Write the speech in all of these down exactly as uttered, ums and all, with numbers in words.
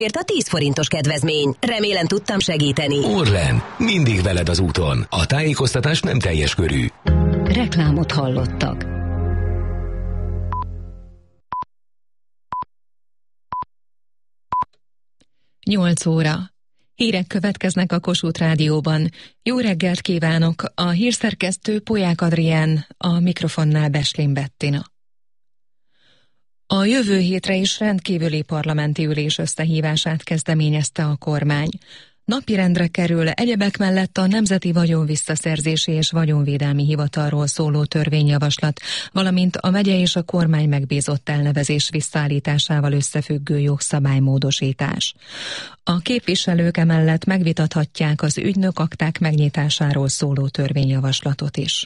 Ért a tíz forintos kedvezmény. Remélem tudtam segíteni. Orlen, mindig veled az úton. A tájékoztatás nem teljes körű. Reklámot hallottak. Nyolc óra. Hírek következnek a Kossuth Rádióban. Jó reggelt kívánok! A hírszerkesztő Polyák Adrián, a mikrofonnál Beslin Bettina. A jövő hétre is rendkívüli parlamenti ülés összehívását kezdeményezte a kormány. Napirendre kerül egyebek mellett a Nemzeti Vagyonvisszaszerzési és Vagyonvédelmi Hivatalról szóló törvényjavaslat, valamint a megye és a kormány megbízott elnevezés visszaállításával összefüggő jogszabálymódosítás. A képviselők emellett megvitathatják az ügynökakták megnyitásáról szóló törvényjavaslatot is.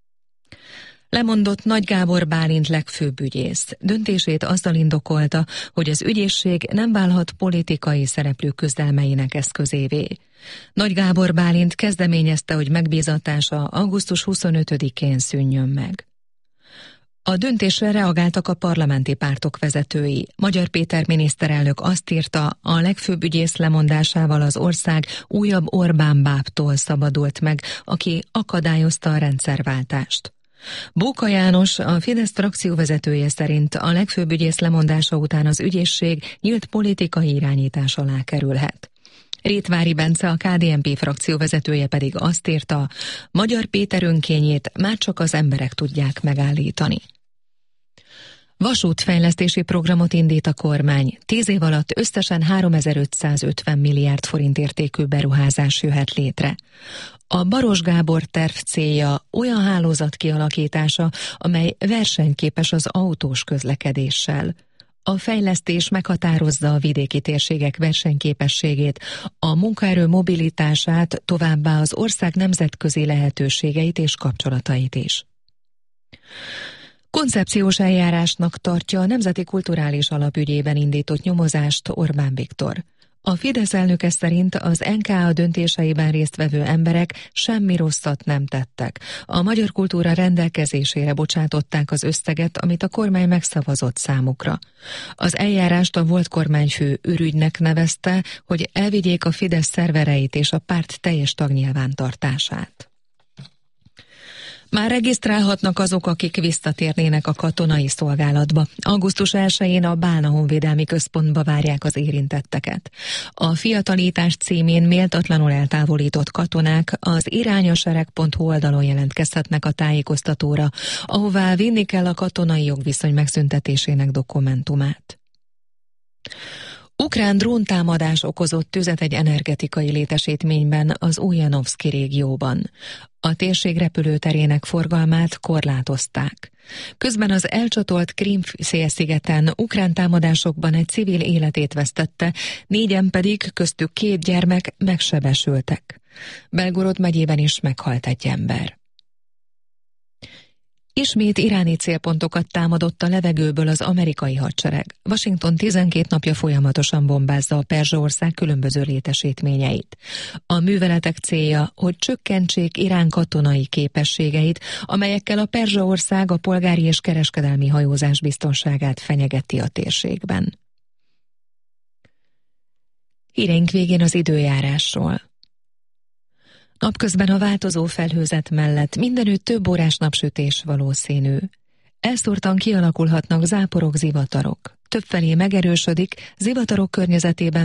Lemondott Nagy Gábor Bálint legfőbb ügyész. Döntését azzal indokolta, hogy az ügyészség nem válhat politikai szereplők küzdelmeinek eszközévé. Nagy Gábor Bálint kezdeményezte, hogy megbízatása augusztus huszonötödikén szűnjön meg. A döntésre reagáltak a parlamenti pártok vezetői. Magyar Péter miniszterelnök azt írta, a legfőbb ügyész lemondásával az ország újabb Orbán bábtól szabadult meg, aki akadályozta a rendszerváltást. Bóka János, a Fidesz frakcióvezetője szerint a legfőbb ügyész lemondása után az ügyészség nyílt politikai irányítás alá kerülhet. Rétvári Bence, a ká dé en pé frakcióvezetője pedig azt írta, Magyar Péter önkényét már csak az emberek tudják megállítani. Vasútfejlesztési programot indít a kormány. Tíz év alatt összesen háromezer-ötszázötven milliárd forint értékű beruházás jöhet létre. A Baros Gábor terv célja olyan hálózat kialakítása, amely versenyképes az autós közlekedéssel. A fejlesztés meghatározza a vidéki térségek versenyképességét, a munkaerő mobilitását, továbbá az ország nemzetközi lehetőségeit és kapcsolatait is. Koncepciós eljárásnak tartja a Nemzeti Kulturális Alap ügyében indított nyomozást Orbán Viktor. A Fidesz elnöke szerint az en ká á döntéseiben résztvevő emberek semmi rosszat nem tettek. A magyar kultúra rendelkezésére bocsátották az összeget, amit a kormány megszavazott számukra. Az eljárást a volt kormányfő ürügynek nevezte, hogy elvigyék a Fidesz szervereit és a párt teljes tagnyilvántartását. Már regisztrálhatnak azok, akik visszatérnének a katonai szolgálatba. augusztus elsején a Bálna Honvédelmi Központba várják az érintetteket. A fiatalítás címén méltatlanul eltávolított katonák az irányasereg pont hu oldalon jelentkezhetnek a tájékoztatóra, ahová vinni kell a katonai jogviszony megszüntetésének dokumentumát. Ukrán dróntámadás okozott tüzet egy energetikai létesítményben az Ujjanovszki régióban. A térség repülőterének forgalmát korlátozták. Közben az elcsatolt Krím-félszigeten ukrán támadásokban egy civil életét vesztette, négyen pedig, köztük két gyermek megsebesültek. Belgorod megyében is meghalt egy ember. Ismét iráni célpontokat támadott a levegőből az amerikai hadsereg. Washington tizenkét napja folyamatosan bombázza a Perzsaország különböző létesítményeit. A műveletek célja, hogy csökkentsék Irán katonai képességeit, amelyekkel a Perzsaország a polgári és kereskedelmi hajózás biztonságát fenyegeti a térségben. Híreink végén az időjárásról. Napközben a változó felhőzet mellett mindenütt több órás napsütés valószínű. Elszórtan kialakulhatnak záporok, zivatarok. Többfelé megerősödik, zivatarok környezetében